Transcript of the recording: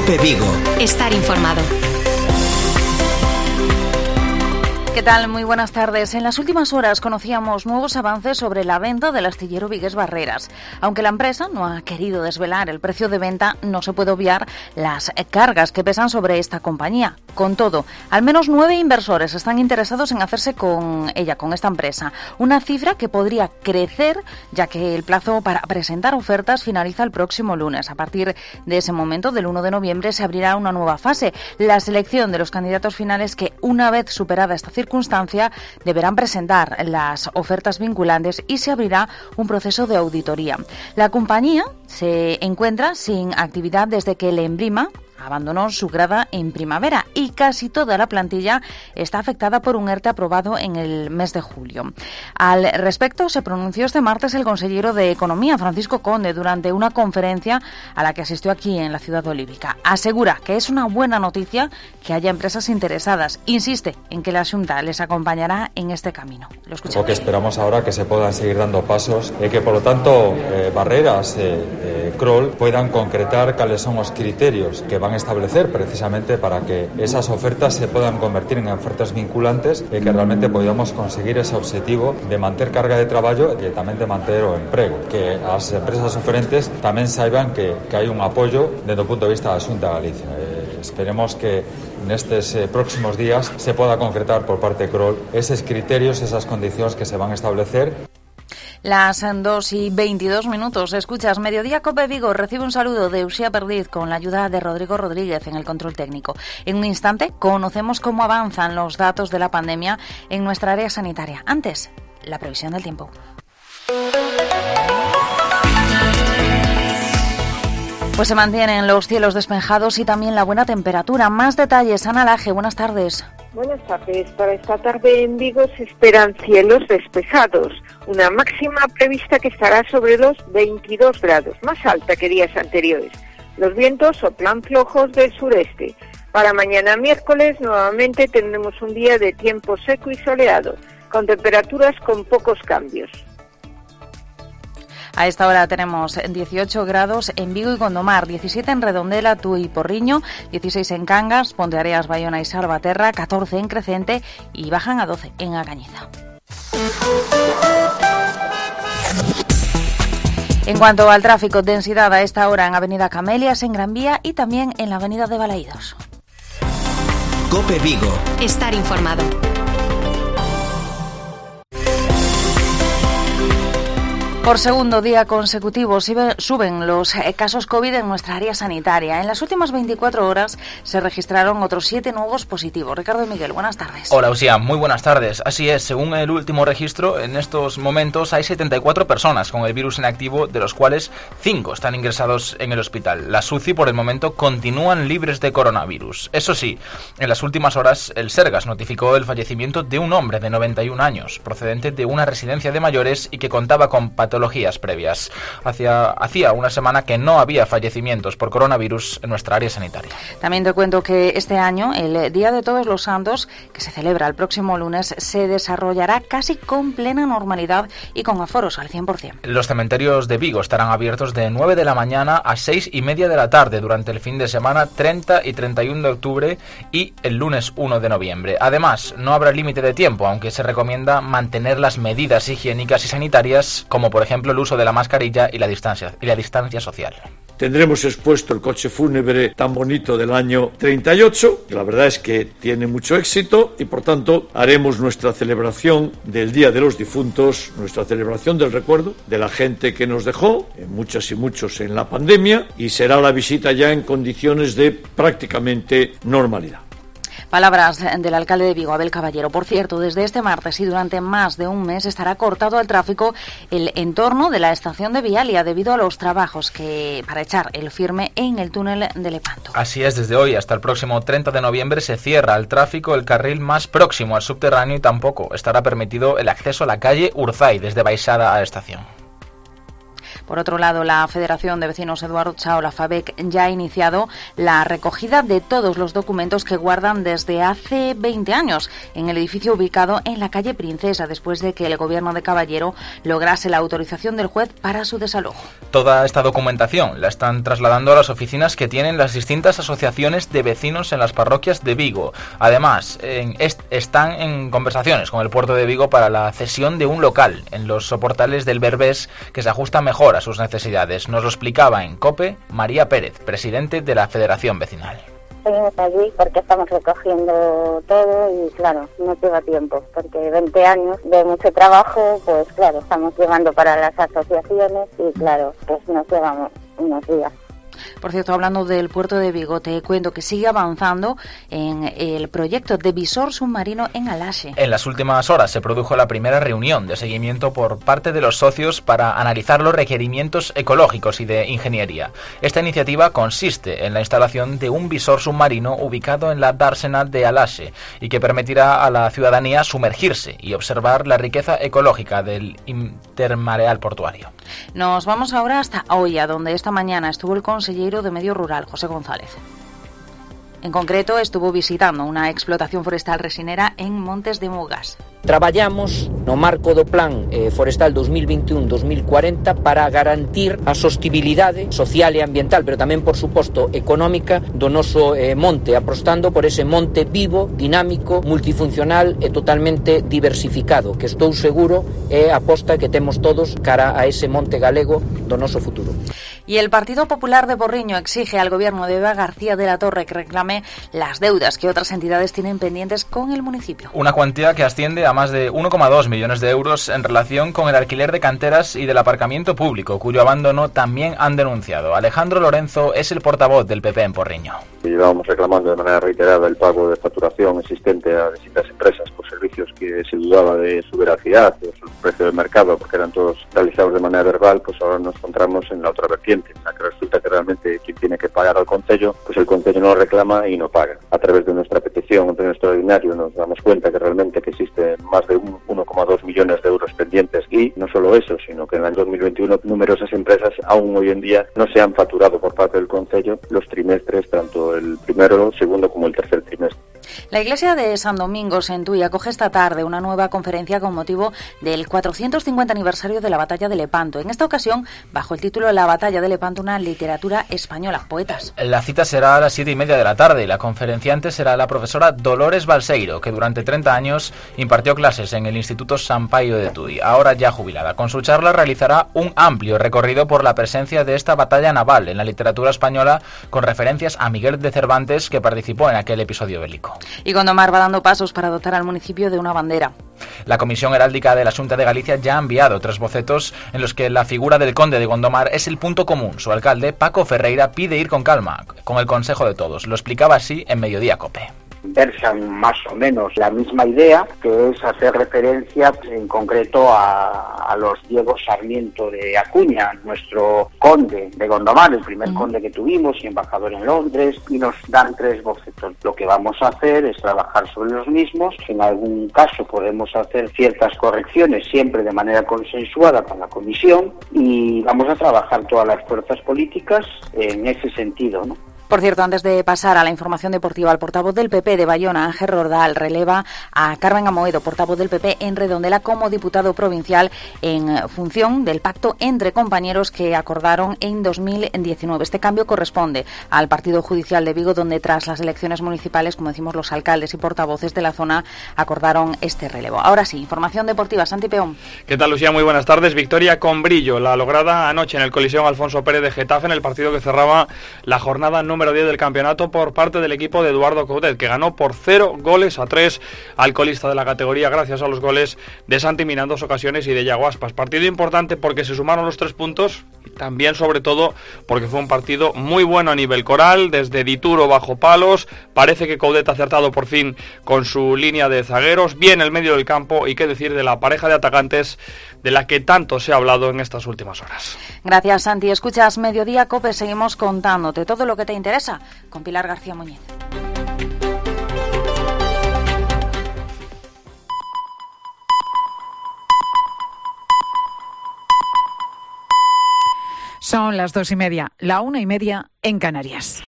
COPE Vigo. Estar informado. ¿Qué tal? Muy buenas tardes. En las últimas horas conocíamos nuevos avances sobre la venta del astillero Vigués Barreras. Aunque la empresa no ha querido desvelar el precio de venta, no se puede obviar las cargas que pesan sobre esta compañía. Con todo, al menos 9 inversores están interesados en hacerse con esta empresa. Una cifra que podría crecer, ya que el plazo para presentar ofertas finaliza el próximo lunes. A partir de ese momento, del 1 de noviembre, se abrirá una nueva fase, la selección de los candidatos finales que, una vez superada esta circunstancia, deberán presentar las ofertas vinculantes y se abrirá un proceso de auditoría. La compañía se encuentra sin actividad desde que el Embrima abandonó su grada en primavera y casi toda la plantilla está afectada por un ERTE aprobado en el mes de julio. Al respecto, se pronunció este martes el consejero de Economía, Francisco Conde, durante una conferencia a la que asistió aquí en la ciudad olívica. Asegura que es una buena noticia que haya empresas interesadas. Insiste en que la Xunta les acompañará en este camino. Lo escuchamos. Lo que esperamos ahora que se puedan seguir dando pasos y que, por lo tanto, Barreras, Kroll puedan concretar cuáles son los criterios que van a establecer precisamente para que esas ofertas se puedan convertir en ofertas vinculantes y que realmente podamos conseguir ese objetivo de manter carga de traballo e tamén de manter o emprego, que as empresas oferentes tamén saiban que hai un apoio desde o punto de vista da Xunta de Galicia. Esperemos que nestes próximos días se poda concretar por parte de Kroll eses criterios, esas condicións que se van a establecer. Las 2:22. Escuchas Mediodía Cope Vigo. Recibe un saludo de Uxía Perdiz con la ayuda de Rodrigo Rodríguez en el control técnico. En un instante conocemos cómo avanzan los datos de la pandemia en nuestra área sanitaria. Antes, la previsión del tiempo. Pues se mantienen los cielos despejados y también la buena temperatura. Más detalles, Ana Laje, buenas tardes. Buenas tardes. Para esta tarde en Vigo se esperan cielos despejados. Una máxima prevista que estará sobre los 22 grados, más alta que días anteriores. Los vientos soplan flojos del sureste. Para mañana miércoles nuevamente tendremos un día de tiempo seco y soleado, con temperaturas con pocos cambios. A esta hora tenemos 18 grados en Vigo y Gondomar, 17 en Redondela, Tui y Porriño, 16 en Cangas, Ponteareas, Bayona y Salvaterra, 14 en Crecente y bajan a 12 en Agañiza. En cuanto al tráfico, densidad a esta hora en Avenida Camelias, en Gran Vía y también en la Avenida de Balaídos. COPE Vigo. Estar informado. Por segundo día consecutivo suben los casos COVID en nuestra área sanitaria. En las últimas 24 horas se registraron otros 7 nuevos positivos. Ricardo Miguel, buenas tardes. Hola, Uxía, muy buenas tardes. Así es, según el último registro, en estos momentos hay 74 personas con el virus inactivo, de los cuales 5 están ingresados en el hospital. Las UCI por el momento continúan libres de coronavirus. Eso sí, en las últimas horas el Sergas notificó el fallecimiento de un hombre de 91 años, procedente de una residencia de mayores y que contaba con patologías previas. Hacía una semana que no había fallecimientos por coronavirus en nuestra área sanitaria. También te cuento que este año, el Día de Todos los Santos, que se celebra el próximo lunes, se desarrollará casi con plena normalidad y con aforos al 100%. Los cementerios de Vigo estarán abiertos de 9 de la mañana a 6:30 de la tarde durante el fin de semana 30 y 31 de octubre y el lunes 1 de noviembre. Además, no habrá límite de tiempo, aunque se recomienda mantener las medidas higiénicas y sanitarias, como por ejemplo el uso de la mascarilla y la distancia social. Tendremos expuesto el coche fúnebre tan bonito del año 38, que la verdad es que tiene mucho éxito y por tanto haremos nuestra celebración del Día de los Difuntos, nuestra celebración del recuerdo de la gente que nos dejó, muchas y muchos en la pandemia, y será la visita ya en condiciones de prácticamente normalidad. Palabras del alcalde de Vigo, Abel Caballero. Por cierto, desde este martes y durante más de un mes estará cortado al tráfico el entorno de la estación de Vialia debido a los trabajos para echar el firme en el túnel de Lepanto. Así es, desde hoy hasta el próximo 30 de noviembre se cierra al tráfico el carril más próximo al subterráneo y tampoco estará permitido el acceso a la calle Urzay desde Baixada a estación. Por otro lado, la Federación de Vecinos Eduardo Chao, la FAVEC, ya ha iniciado la recogida de todos los documentos que guardan desde hace 20 años en el edificio ubicado en la calle Princesa, después de que el gobierno de Caballero lograse la autorización del juez para su desalojo. Toda esta documentación la están trasladando a las oficinas que tienen las distintas asociaciones de vecinos en las parroquias de Vigo. Además, están en conversaciones con el puerto de Vigo para la cesión de un local en los soportales del Berbés que se ajusta mejor a sus necesidades. Nos lo explicaba en COPE María Pérez, presidente de la Federación Vecinal. Seguimos allí porque estamos recogiendo todo y claro, no lleva tiempo, porque 20 años de mucho trabajo, pues claro, estamos llevando para las asociaciones y claro, pues nos llevamos unos días. Por cierto, hablando del puerto de Vigo, te cuento que sigue avanzando en el proyecto de visor submarino en Alaxe. En las últimas horas se produjo la primera reunión de seguimiento por parte de los socios para analizar los requerimientos ecológicos y de ingeniería. Esta iniciativa consiste en la instalación de un visor submarino ubicado en la dársena de Alaxe y que permitirá a la ciudadanía sumergirse y observar la riqueza ecológica del intermareal portuario. Nos vamos ahora hasta Oia, donde esta mañana estuvo el consejero de Medio Rural, José González. En concreto, estuvo visitando una explotación forestal resinera en Montes de Mugas. Traballamos no marco do Plan Forestal 2021-2040 para garantir a sostibilidade social e ambiental, pero tamén, por suposto, económica do noso monte, apostando por ese monte vivo, dinámico, multifuncional e totalmente diversificado, que estou seguro é a aposta que temos todos cara a ese monte galego do noso futuro. Y el Partido Popular de Porriño exige al gobierno de Eva García de la Torre que reclame las deudas que otras entidades tienen pendientes con el municipio. Una cuantía que asciende a más de 1,2 millones de euros en relación con el alquiler de canteras y del aparcamiento público, cuyo abandono también han denunciado. Alejandro Lorenzo es el portavoz del PP en Porriño. Llevábamos reclamando de manera reiterada el pago de facturación existente a distintas empresas por servicios que se dudaba de su veracidad, de su precio de mercado, porque eran todos realizados de manera verbal. Pues ahora nos encontramos en la otra vertiente, en la que resulta que realmente quien tiene que pagar al concello, pues el concello no reclama y no paga. A través de nuestra petición, de nuestro extraordinario, nos damos cuenta que realmente que existe más de 1,2 millones de euros pendientes, y no solo eso, sino que en el año 2021 numerosas empresas aún hoy en día no se han facturado por parte del concello los trimestres, tanto el primero, el segundo como el tercer trimestre. La iglesia de San Domingo en Tui acoge esta tarde una nueva conferencia con motivo del 450 aniversario de la Batalla de Lepanto. En esta ocasión, bajo el título La Batalla de Lepanto, una literatura española. Poetas. La cita será a las 7:30 de la tarde y la conferenciante será la profesora Dolores Balseiro, que durante 30 años impartió clases en el Instituto Sampaio de Tui, ahora ya jubilada. Con su charla realizará un amplio recorrido por la presencia de esta batalla naval en la literatura española, con referencias a Miguel de Cervantes, que participó en aquel episodio bélico. Y Gondomar va dando pasos para dotar al municipio de una bandera. La Comisión Heráldica de la Xunta de Galicia ya ha enviado 3 bocetos en los que la figura del conde de Gondomar es el punto común. Su alcalde, Paco Ferreira, pide ir con calma, con el consejo de todos. Lo explicaba así en Mediodía COPE. Versan más o menos la misma idea, que es hacer referencia en concreto a los Diego Sarmiento de Acuña, nuestro conde de Gondomar, el primer conde que tuvimos y embajador en Londres, y nos dan 3 bocetos. Lo que vamos a hacer es trabajar sobre los mismos. En algún caso podemos hacer ciertas correcciones, siempre de manera consensuada con la comisión, y vamos a trabajar todas las fuerzas políticas en ese sentido, ¿no? Por cierto, antes de pasar a la información deportiva, el portavoz del PP de Bayona, Ángel Rodal, releva a Carmen Amoedo, portavoz del PP en Redondela, como diputado provincial en función del pacto entre compañeros que acordaron en 2019. Este cambio corresponde al Partido Judicial de Vigo, donde tras las elecciones municipales, como decimos, los alcaldes y portavoces de la zona acordaron este relevo. Ahora sí, información deportiva. Santi Peón. ¿Qué tal, Lucía? Muy buenas tardes. Victoria con brillo, la lograda anoche en el Coliseo Alfonso Pérez de Getafe, en el partido que cerraba la jornada número 10 del campeonato por parte del equipo de Eduardo Coudet, que ganó por 0-3 al colista de la categoría, gracias a los goles de Santi Mina en 2 ocasiones y de Yago Aspas. Partido importante porque se sumaron los 3 puntos y también, sobre todo, porque fue un partido muy bueno a nivel coral, desde Dituro bajo palos. Parece que Coudet ha acertado por fin con su línea de zagueros, bien el medio del campo, y qué decir de la pareja de atacantes de la que tanto se ha hablado en estas últimas horas. Gracias, Santi. Escuchas Mediodía COPE, seguimos contándote todo lo que te interesa con Pilar García Muñiz. Son las 2:30, la 1:30 en Canarias.